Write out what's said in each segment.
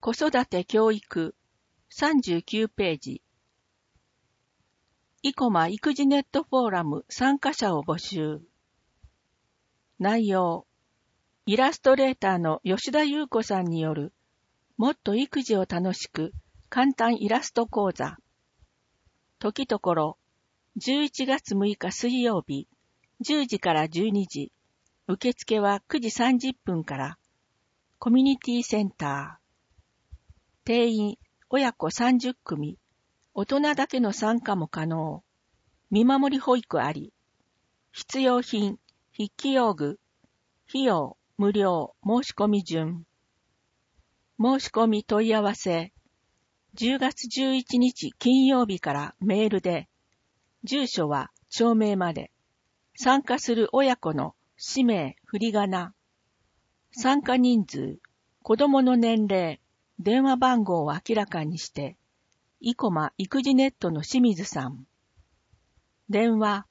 子育て教育39ページ。生駒育児ネットフォーラム参加者を募集。内容。イラストレーターの吉田優子さんによるもっと育児を楽しく簡単イラスト講座。時ところ11月6日水曜日10時から12時。受付は9時30分から。コミュニティセンター。定員親子30組。大人だけの参加も可能。見守り保育あり。必要品、筆記用具。費用、無料、申し込み順。申し込み問い合わせ。10月11日金曜日からメールで。住所は町名まで。参加する親子の氏名、振り仮名。参加人数、子供の年齢、電話番号を明らかにして。生駒育児ネットの清水さん。電話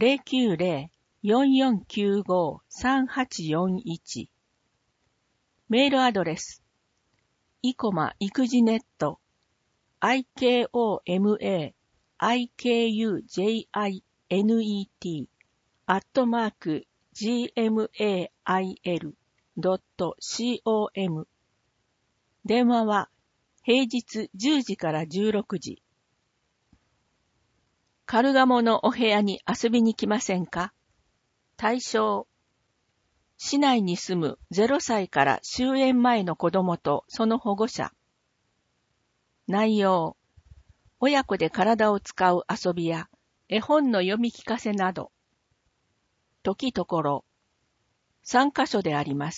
090-4495-3841。メールアドレス。生駒育児ネット。ikomajinet@gmail.com。電話は平日10時から16時。カルガモのお部屋に遊びに来ませんか？対象。市内に住む0歳から終園前の子供とその保護者。内容。親子で体を使う遊びや絵本の読み聞かせなど。時ところ。3カ所であります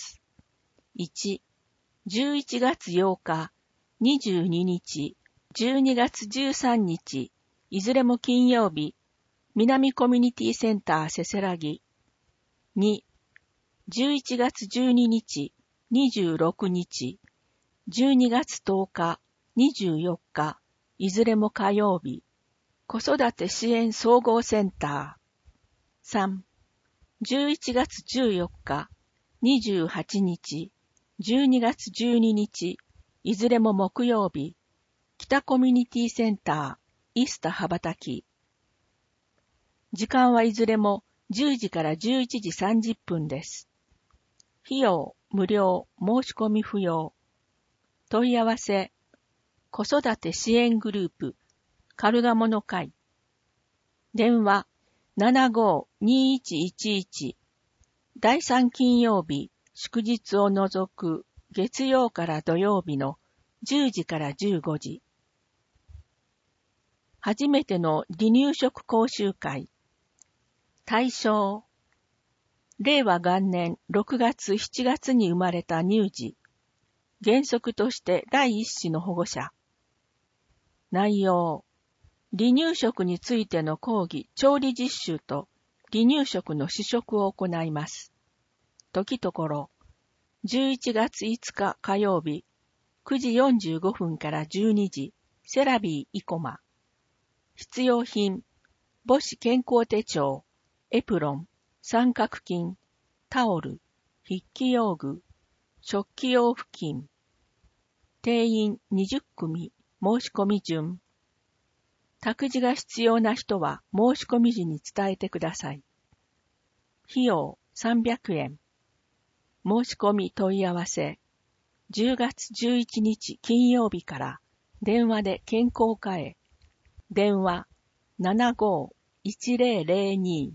。1、11月8日、22日、12月13日、いずれも金曜日、南コミュニティセンターせせらぎ。2、11月12日、26日、12月10日、24日、いずれも火曜日、子育て支援総合センター。3、11月14日、28日、12月12日、いずれも木曜日、北コミュニティセンター、イスタ羽ばたき。時間はいずれも10時から11時30分です。費用、無料、申し込み不要。問い合わせ、子育て支援グループ、カルガモの会。電話、75-2111。第3金曜日、祝日を除く月曜から土曜日の10時から15時。初めての離乳食講習会。対象。令和元年6月7月に生まれた乳児。原則として第一子の保護者。内容。離乳食についての講義、調理実習と離乳食の試食を行います。時ところ。11月5日火曜日、9時45分から12時、セラビー生駒。必要品、母子健康手帳、エプロン、三角巾、タオル、筆記用具、食器用布巾。定員20組、申し込み順。託児が必要な人は申し込み時に伝えてください。費用300円。申し込み問い合わせ。10月11日金曜日から電話で健康課へ。電話 75-1002。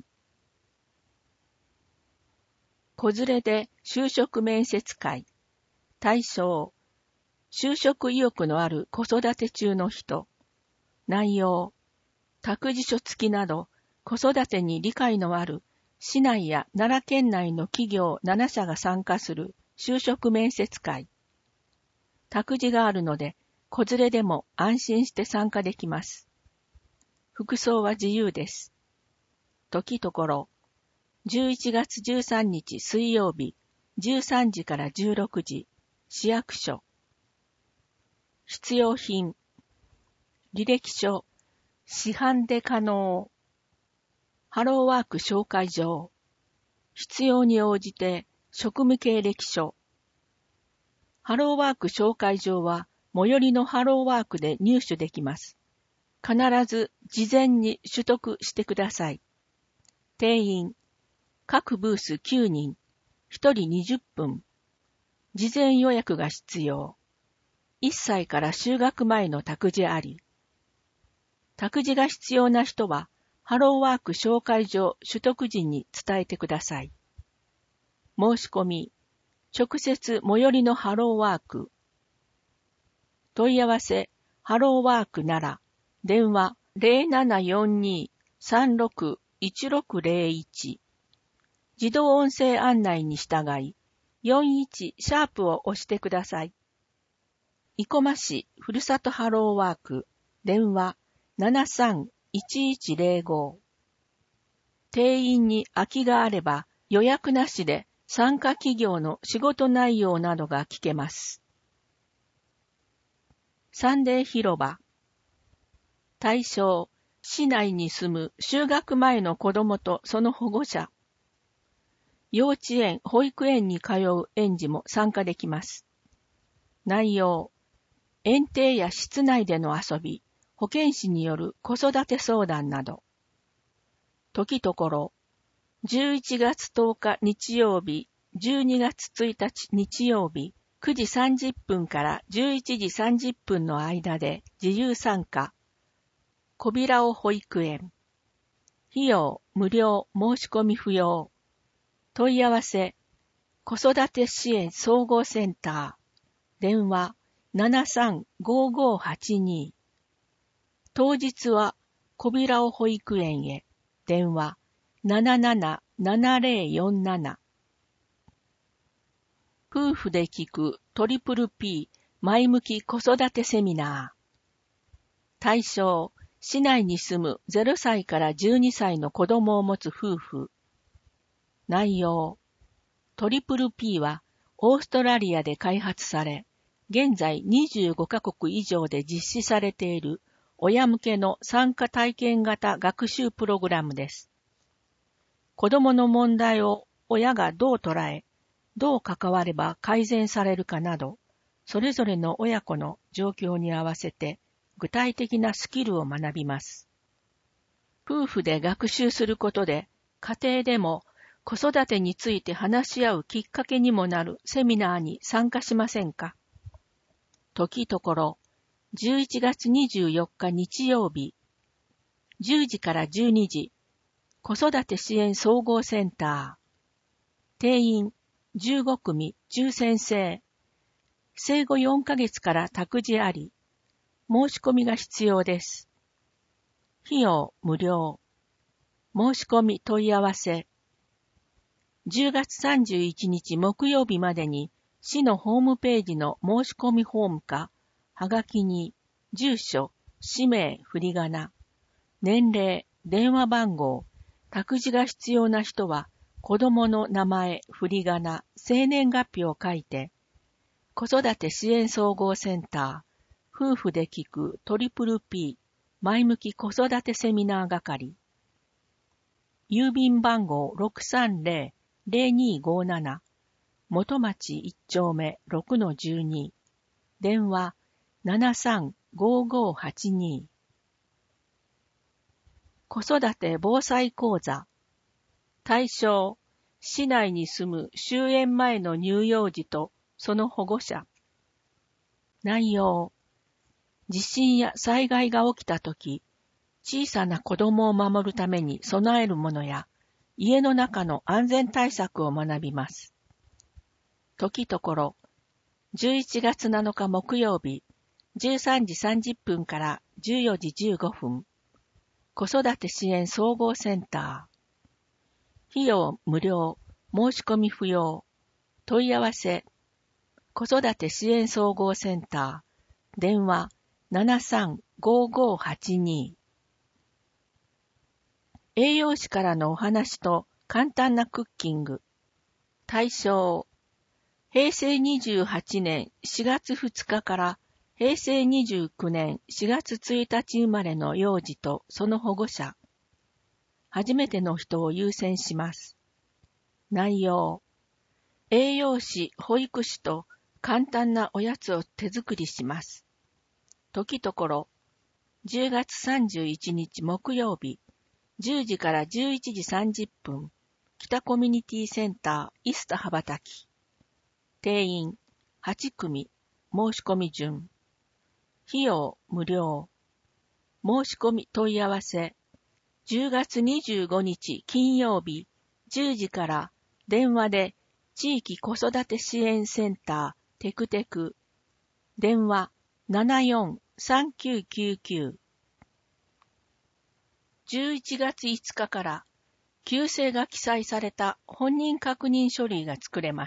子連れで就職面接会。対象。就職意欲のある子育て中の人。内容。託児所付きなど子育てに理解のある市内や奈良県内の企業7社が参加する就職面接会。託児があるので子連れでも安心して参加できます。服装は自由です。時ところ。11月13日水曜日、13時から16時、市役所。必要品。履歴書。市販で可能。ハローワーク紹介状。必要に応じて職務経歴書。ハローワーク紹介状は最寄りのハローワークで入手できます。必ず事前に取得してください。定員、各ブース9人、1人20分。事前予約が必要。1歳から就学前の託児あり。託児が必要な人は、ハローワーク紹介所取得時に伝えてください。申し込み、直接最寄りのハローワーク。問い合わせ、ハローワークなら、電話 0742-361601。自動音声案内に従い、41# を押してください。生駒市ふるさとハローワーク、電話 73-1105。定員に空きがあれば予約なしで参加企業の仕事内容などが聞けます。サンデー広場。対象、市内に住む就学前の子どもとその保護者。幼稚園、保育園に通う園児も参加できます。内容、園庭や室内での遊び、保健師による子育て相談など。時ところ、11月10日日曜日、12月1日日曜日、9時30分から11時30分の間で自由参加。小平尾保育園。費用無料、申し込み不要。問い合わせ、子育て支援総合センター。電話735582。当日は小平尾保育園へ。電話777047。夫婦で聞くTPP前向き子育てセミナー。対象、市内に住む0歳から12歳の子供を持つ夫婦。内容、TPPはオーストラリアで開発され、現在25カ国以上で実施されている親向けの参加体験型学習プログラムです。子供の問題を親がどう捉え、どう関われば改善されるかなど、それぞれの親子の状況に合わせて具体的なスキルを学びます。夫婦で学習することで、家庭でも子育てについて話し合うきっかけにもなるセミナーに参加しませんか？時ところ、11月24日日曜日、10時から12時、子育て支援総合センター。定員15組抽選制。生後4ヶ月から託児あり。申し込みが必要です。費用無料。申し込み問い合わせ。10月31日木曜日までに市のホームページの申し込みフォームか、はがきに住所、氏名、振り仮名、年齢、電話番号、託児が必要な人は子供の名前、振り仮名、生年月日を書いて、子育て支援総合センター、夫婦で聞くTPP前向き子育てセミナー係。郵便番号630-0257、元町1丁目 6-12、電話735582。子育て防災講座。対象、市内に住む終園前の乳幼児とその保護者。内容、地震や災害が起きたとき、小さな子供を守るために備えるものや、家の中の安全対策を学びます。時ところ、11月7日木曜日、13時30分から14時15分、子育て支援総合センター。費用無料、申し込み不要。問い合わせ、子育て支援総合センター。電話735582。栄養士からのお話と簡単なクッキング。対象、平成28年4月2日から平成29年4月1日生まれの幼児とその保護者。初めての人を優先します。内容、栄養士、保育士と簡単なおやつを手作りします。時ところ、10月31日木曜日、10時から11時30分、北コミュニティセンターイスタ羽ばたき。定員8組、申し込み順。費用無料。申し込み問い合わせ。10月25日金曜日、10時から電話で地域子育て支援センターテクテク。電話743999。11月5日から旧姓が記載された本人確認書類が作れます。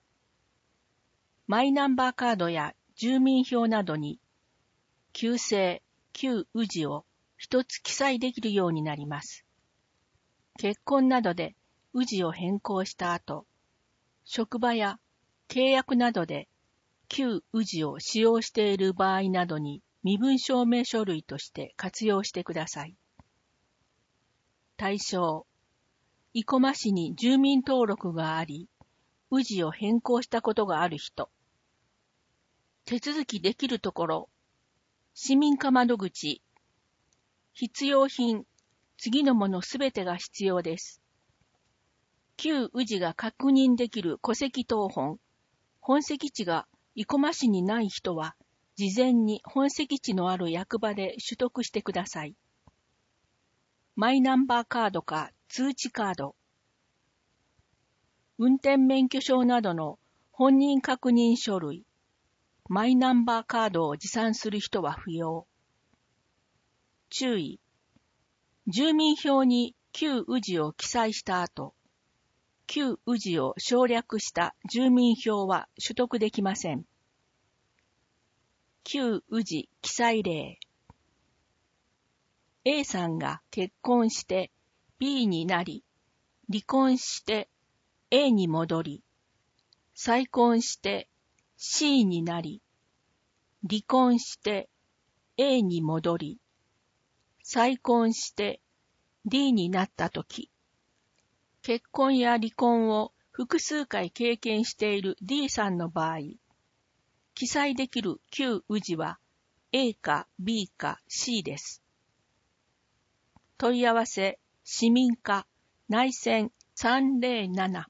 マイナンバーカードや住民票などに旧姓、旧氏を一つ記載できるようになります。結婚などで氏を変更した後、職場や契約などで旧氏を使用している場合などに身分証明書類として活用してください。対象、生駒市に住民登録があり、氏を変更したことがある人。手続きできるところ、市民課窓口、必要品、次のものすべてが必要です。旧氏が確認できる戸籍謄本、本籍地が生駒市にない人は、事前に本籍地のある役場で取得してください。マイナンバーカードか通知カード、運転免許証などの本人確認書類、マイナンバーカードを持参する人は不要。注意。住民票に旧氏を記載した後、旧氏を省略した住民票は取得できません。旧氏記載例。A さんが結婚して B になり、離婚して A に戻り、再婚して C になり、離婚して A に戻り、再婚して D になったとき、結婚や離婚を複数回経験している D さんの場合、記載できる旧氏は A か B か C です。問い合わせ、市民課、内線307。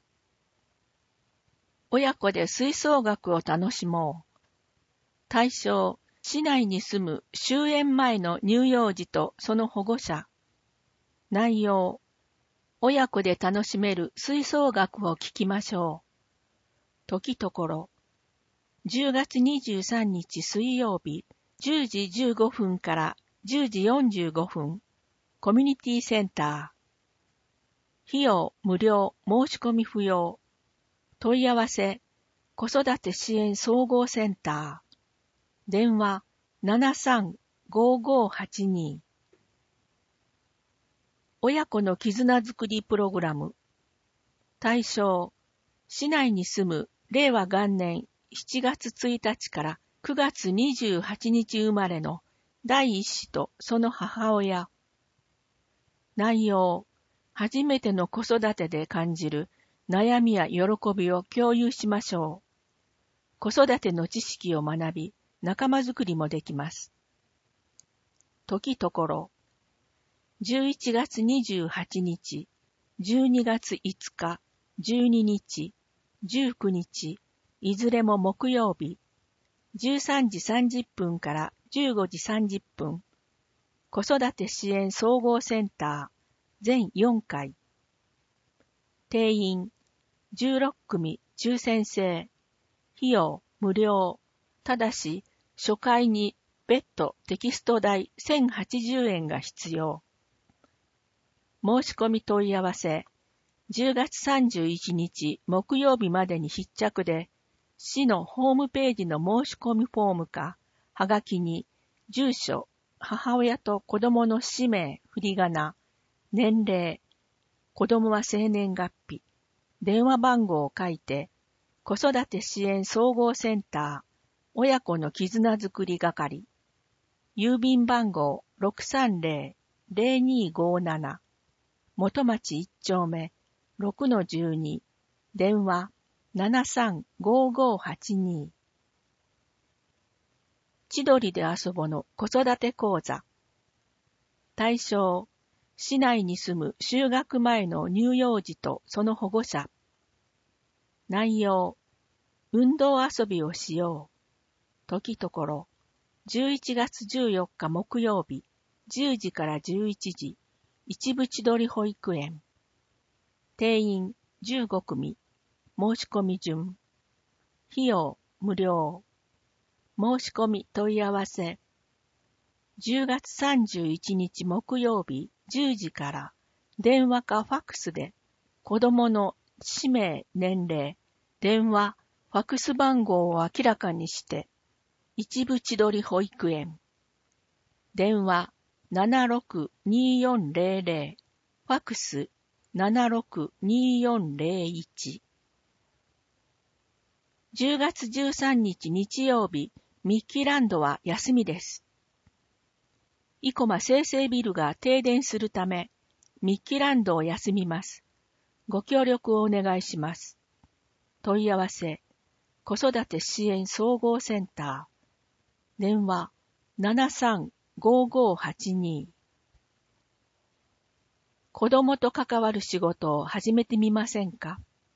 親子で吹奏楽を楽しもう。対象、市内に住む終園前の乳幼児とその保護者。内容、親子で楽しめる吹奏楽を聴きましょう。時ところ、10月23日水曜日、10時15分から10時45分、コミュニティセンター。費用無料、申し込み不要。問い合わせ、子育て支援総合センター。電話735582。親子の絆づくりプログラム。対象、市内に住む令和元年7月1日から9月28日生まれの第一子とその母親。内容、初めての子育てで感じる悩みや喜びを共有しましょう。子育ての知識を学び、仲間づくりもできます。時ところ、11月28日、12月5日、12日、19日、いずれも木曜日、13時30分から15時30分、子育て支援総合センター、全4回。定員、16組抽選制。費用、無料。ただし、初回に別途テキスト代1080円が必要。申し込み問い合わせ、10月31日木曜日までに必着で、市のホームページの申し込みフォームか、はがきに、住所、母親と子供の氏名、振り仮名、年齢、子供は生年月日、電話番号を書いて、子育て支援総合センター、親子の絆づくり係、郵便番号 630-0257、元町1丁目 6-12、電話 735582。千鳥で遊ぼの子育て講座。対象、市内に住む就学前の乳幼児とその保護者。内容、運動遊びをしよう。時ところ、11月14日木曜日、10時から11時、一部千鳥保育園。定員15組。申し込み順。費用無料。申し込み問い合わせ。10月31日木曜日10時から電話かファックスで子供の氏名、年齢、電話、ファックス番号を明らかにして一部千鳥保育園。電話762400、ファックス762401。10月13日日曜日、ミッキーランドは休みです。生駒生成ビルが停電するため、ミッキーランドを休みます。ご協力をお願いします。問い合わせ、子育て支援総合センター。電話735582。子供と関わる仕事を始めてみませんか？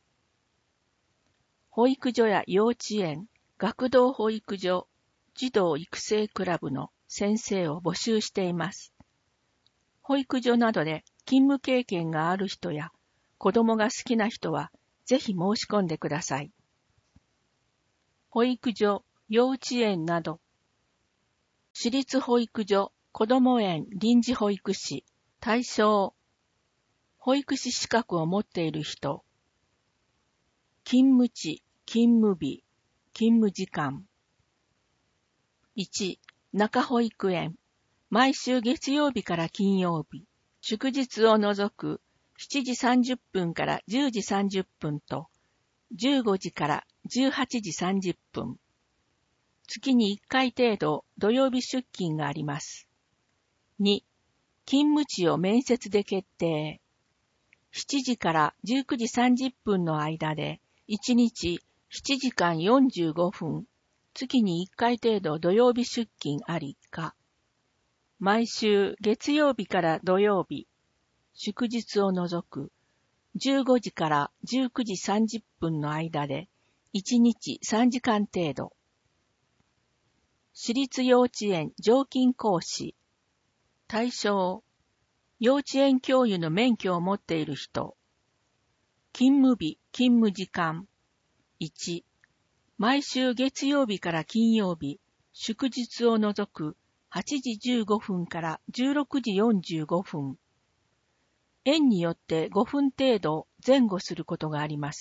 保育所や幼稚園、学童保育所、児童育成クラブの先生を募集しています。保育所などで勤務経験がある人や子供が好きな人はぜひ申し込んでください。保育所、幼稚園など、私立保育所、こども園臨時保育士、対象、保育士資格を持っている人、勤務地、勤務日、勤務時間。1、中保育園。毎週月曜日から金曜日、祝日を除く7時30分から10時30分と、15時から18時30分。月に1回程度土曜日出勤があります。2、勤務地を面接で決定。7時から19時30分の間で、1日7時間45分、月に1回程度土曜日出勤ありか、毎週月曜日から土曜日、祝日を除く15時から19時30分の間で1日3時間程度。私立幼稚園常勤講師。対象、幼稚園教諭の免許を持っている人。勤務日、勤務時間。1、毎週月曜日から金曜日、祝日を除く8時15分から16時45分。園によって5分程度前後することがあります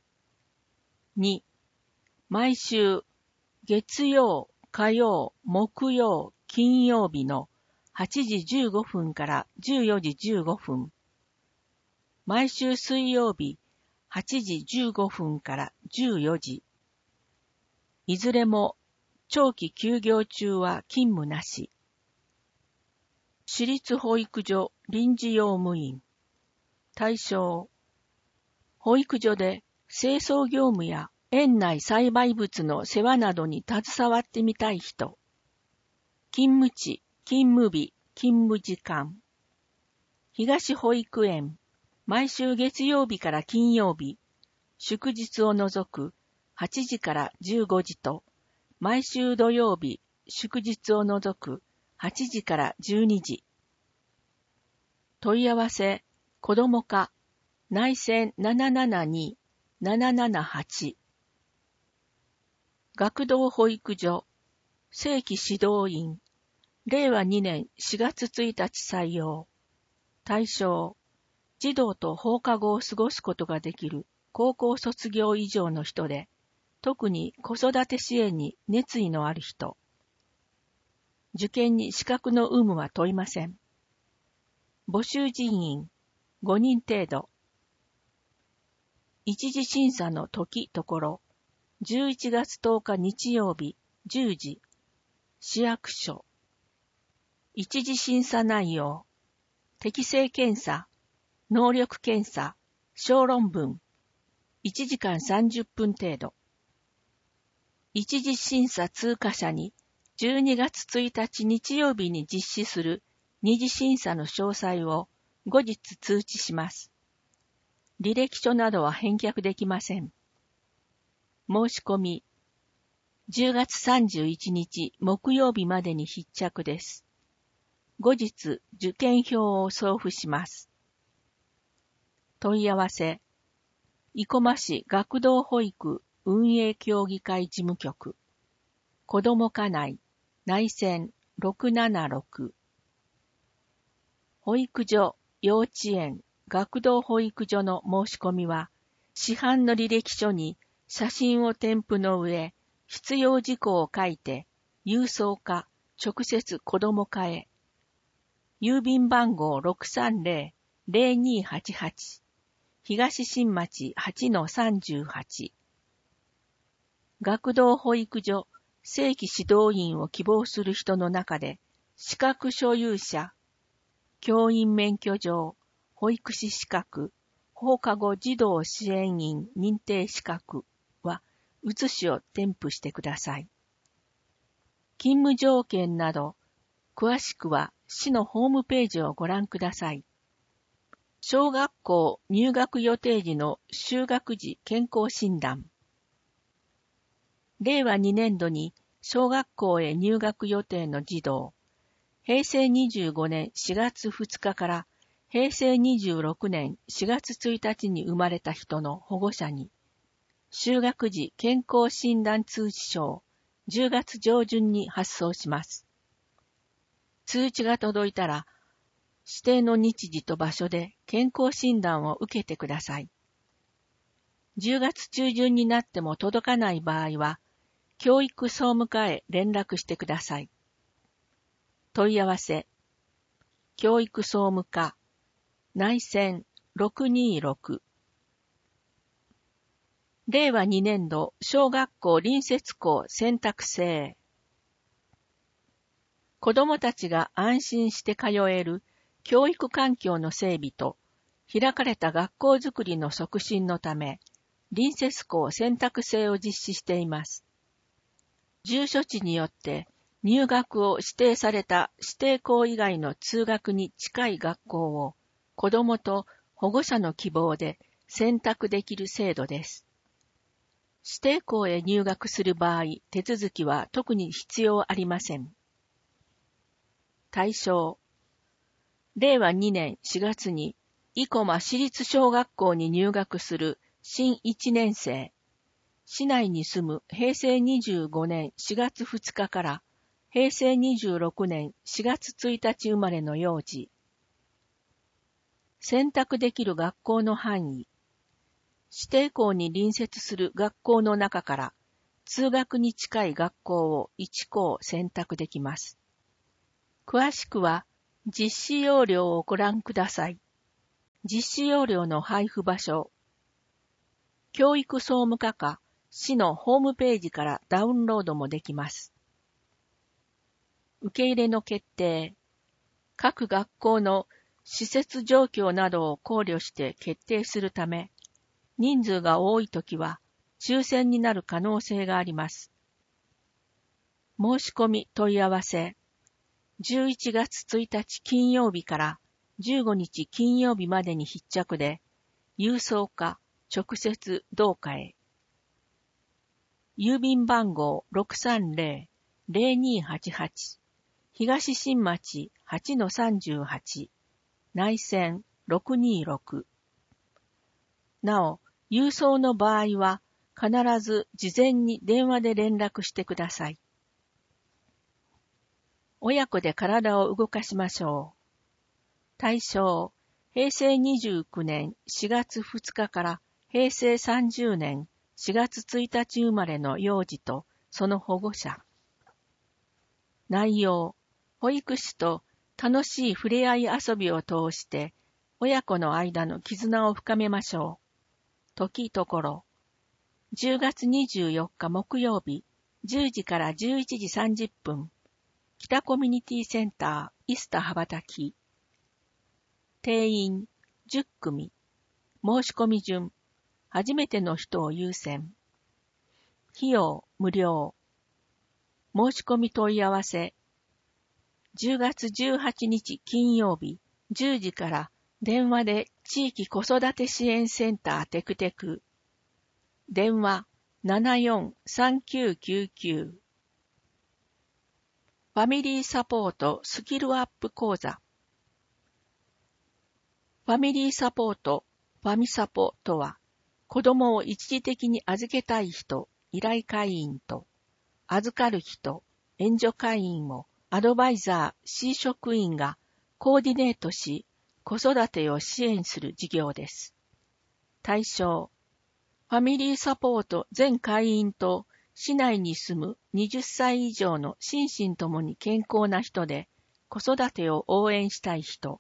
。2、毎週月曜、火曜、木曜、金曜日の8時15分から14時15分。毎週水曜日8時15分から14時。いずれも長期休業中は勤務なし。私立保育所臨時用務員。対象、保育所で清掃業務や園内栽培物の世話などに携わってみたい人。勤務地、勤務日、勤務時間。東保育園、毎週月曜日から金曜日、祝日を除く8時から15時と、毎週土曜日、祝日を除く8時から12時。問い合わせ、子ども課、内線772-778。学童保育所、正規指導員、令和2年4月1日採用。対象、児童と放課後を過ごすことができる高校卒業以上の人で、特に子育て支援に熱意のある人。受験に資格の有無は問いません。募集人員、5人程度。一次審査の時ところ、11月10日日曜日、10時、市役所。一次審査内容、適性検査、能力検査、小論文。 1時間30分程度。一次審査通過者に12月1日日曜日に実施する二次審査の詳細を後日通知します。履歴書などは返却できません。申し込み、10月31日木曜日までに必着です。後日受験票を送付します。問い合わせ、生駒市学童保育運営協議会事務局、子ども課内内線676、保育所、幼稚園、学童保育所の申し込みは、市販の履歴書に写真を添付の上、必要事項を書いて、郵送か直接子ども課へ。郵便番号 630-0288 東新町 8-38 学童保育所正規指導員を希望する人の中で資格所有者、教員免許状、保育士資格、放課後児童支援員認定資格は写しを添付してください。勤務条件など詳しくは市のホームページをご覧ください。小学校入学予定時の就学時健康診断。令和2年度に小学校へ入学予定の児童、平成25年4月2日から平成26年4月1日に生まれた人の保護者に、就学時健康診断通知書を10月上旬に発送します。通知が届いたら、指定の日時と場所で健康診断を受けてください。10月中旬になっても届かない場合は、教育総務課へ連絡してください。問い合わせ、教育総務課、内線626。令和2年度小学校隣接校選択制。子どもたちが安心して通える教育環境の整備と開かれた学校づくりの促進のため、隣接校選択制を実施しています。住所地によって入学を指定された指定校以外の通学に近い学校を子どもと保護者の希望で選択できる制度です。指定校へ入学する場合、手続きは特に必要ありません。対象、令和2年4月に生駒市立小学校に入学する新1年生、市内に住む平成25年4月2日から平成26年4月1日生まれの幼児。選択できる学校の範囲。指定校に隣接する学校の中から通学に近い学校を1校選択できます。詳しくは実施要領をご覧ください。実施要領の配布場所。教育総務課か市のホームページからダウンロードもできます。受け入れの決定。各学校の施設状況などを考慮して決定するため、人数が多いときは抽選になる可能性があります。申し込み問い合わせ。11月1日金曜日から15日金曜日までに必着で、郵送か直接同課へ。郵便番号 630-0288 東新町 8-38 内線626。なお、郵送の場合は必ず事前に電話で連絡してください。親子で体を動かしましょう。対象、平成29年4月2日から平成30年4月1日生まれの幼児とその保護者。内容、保育士と楽しい触れ合い遊びを通して親子の間の絆を深めましょう。時ところ、10月24日木曜日10時から11時30分、北コミュニティセンターイスタ羽ばたき。定員10組。申し込み順初めての人を優先。費用無料。申し込み問い合わせ。10月18日金曜日10時から電話で地域子育て支援センターテクテク。電話743999。ファミリーサポートスキルアップ講座。ファミリーサポート、ファミサポとは、子供を一時的に預けたい人、依頼会員と、預かる人、援助会員をアドバイザー C 職員がコーディネートし、子育てを支援する事業です。対象、ファミリーサポート全会員と市内に住む20歳以上の心身ともに健康な人で子育てを応援したい人。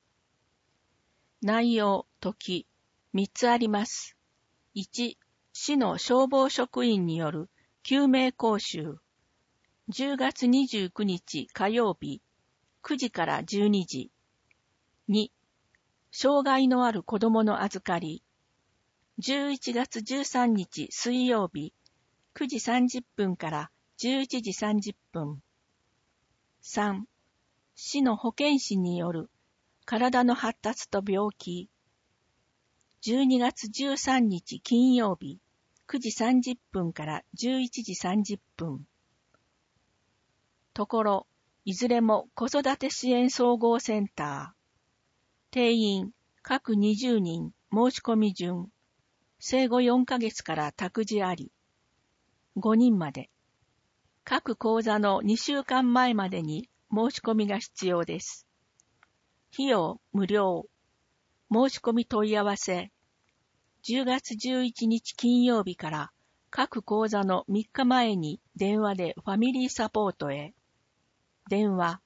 内容、時、3つあります。1、市の消防職員による救命講習。10月29日火曜日、9時から12時。2、障害のある子供の預かり。11月13日水曜日、9時30分から11時30分。3、市の保健師による体の発達と病気。12月13日金曜日、9時30分から11時30分。ところ、いずれも子育て支援総合センター。定員、各20人、申し込み順。生後4ヶ月から託児あり。5人まで。各講座の2週間前までに申し込みが必要です。費用無料。申し込み問い合わせ。10月11日金曜日から各講座の3日前に電話でファミリーサポートへ。電話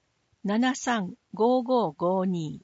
735552。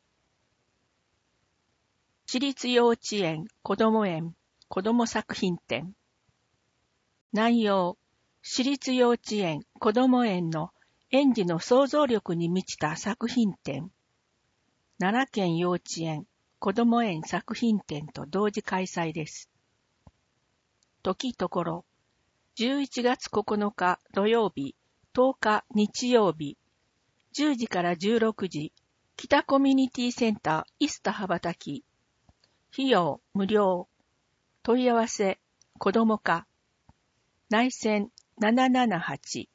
私立幼稚園子ども園子ども作品展。内容、私立幼稚園子ども園の園児の想像力に満ちた作品展。奈良県幼稚園子ども園作品展と同時開催です。時ところ、11月9日土曜日、10日日曜日、10時から16時、北コミュニティセンターイスタ羽ばたき。費用無料。問い合わせ、子ども課。内線778。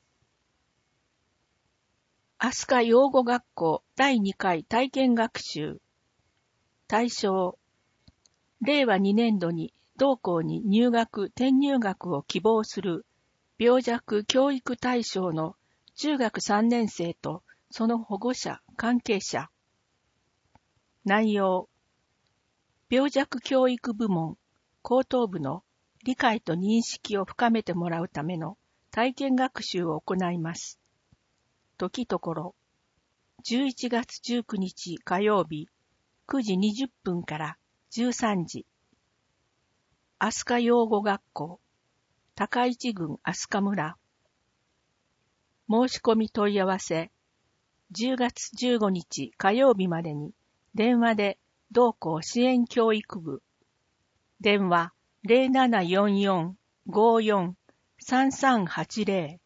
飛鳥養護学校第2回体験学習。対象、令和2年度に同校に転入学を希望する病弱教育対象の中学3年生とその保護者、関係者。内容、病弱教育部門、高等部の理解と認識を深めてもらうための体験学習を行います。時ところ、11月19日火曜日、9時20分から13時。飛鳥養護学校、高市郡飛鳥村。申し込み問い合わせ、10月15日火曜日までに電話で同校支援教育部。電話 0744-54-3380